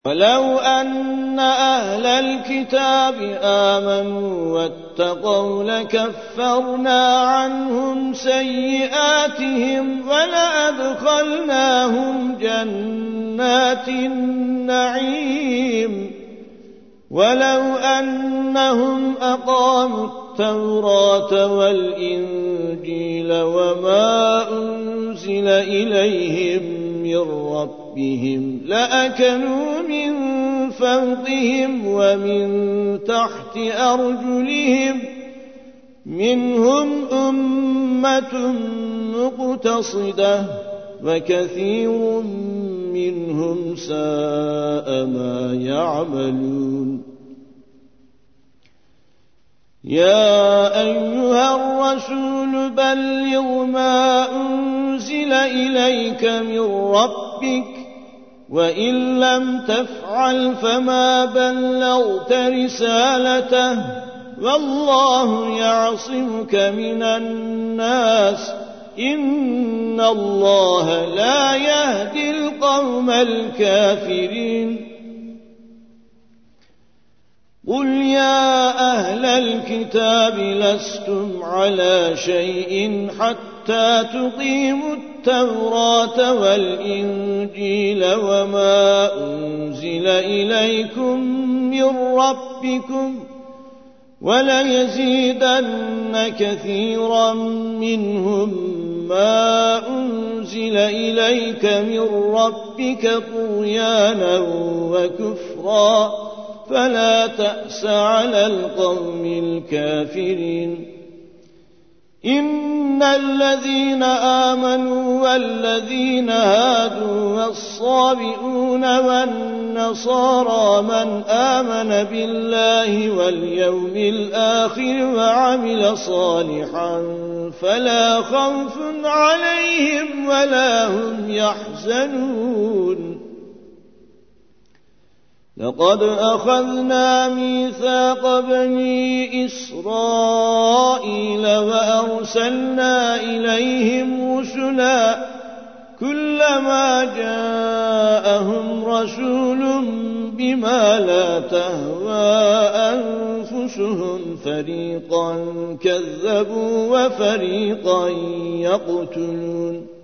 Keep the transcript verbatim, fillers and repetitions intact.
ولو أن أهل الكتاب آمنوا واتقوا لكفرنا عنهم سيئاتهم ولأدخلناهم جنات النعيم ولو أنهم أقاموا التوراة والإنجيل وما أنزل إليهم من ربهم لأكلوا من فوقهم ومن تحت أرجلهم منهم أمة مقتصدة وكثير منهم ساء ما يعملون يا أيها الرسول بلغ ما أنزل إليك من ربك وإن لم تفعل فما بلغت رسالته والله يعصمك من الناس إن الله لا يهدي القوم الكافرين قل يا أهل الكتاب لستم على شيء حتى تقيموا التوراة والإنجيل وما أنزل إليكم من ربكم وليزيدن كثيرا منهم ما أنزل إليك من ربك طغيانا وكفرا فلا تأس على القوم الكافرين إن الذين آمنوا والذين هادوا والصابئون والنصارى من آمن بالله واليوم الآخر وعمل صالحا فلا خوف عليهم ولا هم يحزنون لقد أخذنا ميثاق بني إسرائيل وأرسلنا إليهم رسلا كلما جاءهم رسول بما لا تهوى أنفسهم فريقا كذبوا وفريقا يقتلون